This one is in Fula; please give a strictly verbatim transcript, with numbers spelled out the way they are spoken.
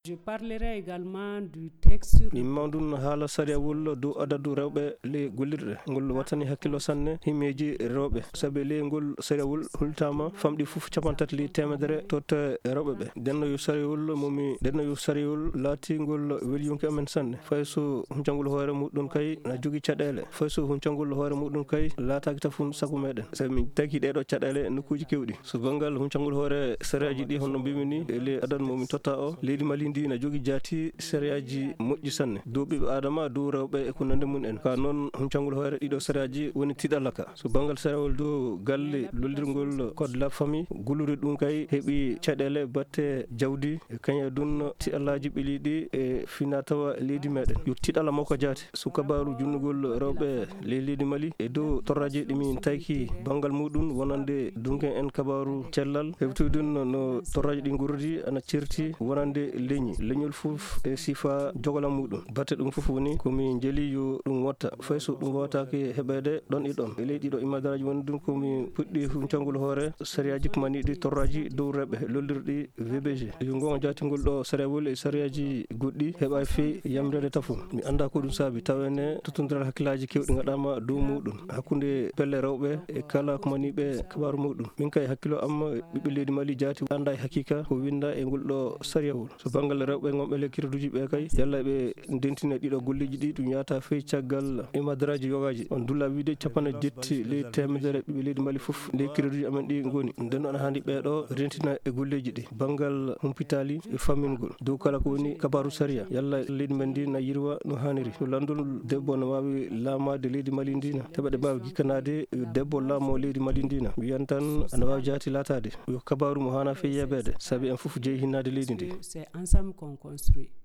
Je parlerai également du texte sur mi mawdun haala sariawol dow adadu rewɓe le gollirɗe ngol wattani hakkilo sanne himmeji rewɓe saabi le ngol sariawol hultama famɗi fof capan tati li temedere totta rewɓe ɓe denno yo sariawol momi denno yo sariawol laatigol weeli yonki amen sanne fay so huncangol hoore muɗum kay na jogui caɗele fay so huncangol hoore muɗum kay laataki tafun sago meɗen saabi min tagi ɗeɗo caɗele nokkuji kewɗi so banggal huncangol hoore sariyaji ɗi honno mbimi ni le adadu momin totta o leydi Mali ndi na jogui jaati sariyaji moƴƴi sanne dow ɓiɓe adama dow rewɓe e ko nande mun en ka noon huncangol hoore ɗiɗo sariyaji woni tiɗalla ka so banggal sariawol dow galle lollirgol code de la famille gullude ɗum kay heeɓi caɗele batte jawdi kañum e ɗum tiɗallaji ɓeeliɗi e fina tawa leydi meɗen yo tiɗalla makko jaati so kabaru junnugol rewɓe ley leydi Mali e dow torraji ɗimin tawki banggal muɗum wonande dunken en kabaru cellal heɓtoy ɗum no torraji ɗi gurdi ana certi wonande leñi leñol fof e sifa jogolam muɗum batte ɗum fof woni komi jeeli yo ɗum watta fay so ɗum wawatake heɓede ɗon e ɗon e leydi ɗo imadaraji woni ɗum komi puɗɗi huncangol hoore sariyaji ko maniɗi torraji dow rewɓe lollirɗi V B G yo gonga jatingol ɗo sariawol e sariyaji goɗɗi heɓa fe yamrede tafo mi anda ko ɗum saabi tawene totodiral hakkillaji kewɗi gaɗama dow muɗum hakkude pelle rewɓe e kala ko maniɓe kabaru muɗum min kay hakkilo amma ɓiɓɓe leydi Mali jaati anda e hakkika ko winda e ngol ɗo sariawol so banggal rewɓe gonɓe le kirduji ɓe kay yalla ɓe dentina ɗiɗo golleji ɗi ɗum yata fey caggal imadaraji yogaji on dulla wiide capanɗe jetti ley temedere ɓiɓɓe leydi Mali fof ley crédit amen ɗi goni nden noon hanndi ɓeɗo rentina e golleji ɗi banggal humpitali e fammingol dow kala ko woni kabaru saria yalla leydi men ndi na yirwa no hanniri so landol debbo no wawi laamade leydi Mali ndina heɓa ɗe mbawi gikkanade debbo laamo leydi Mali ndina wiyan tan ana wawi jaati latade yo kabaru mo hana fe yeɓede saabi en fof jeeyi hinnade leydi ndi. C'est ensemble qu'on construit.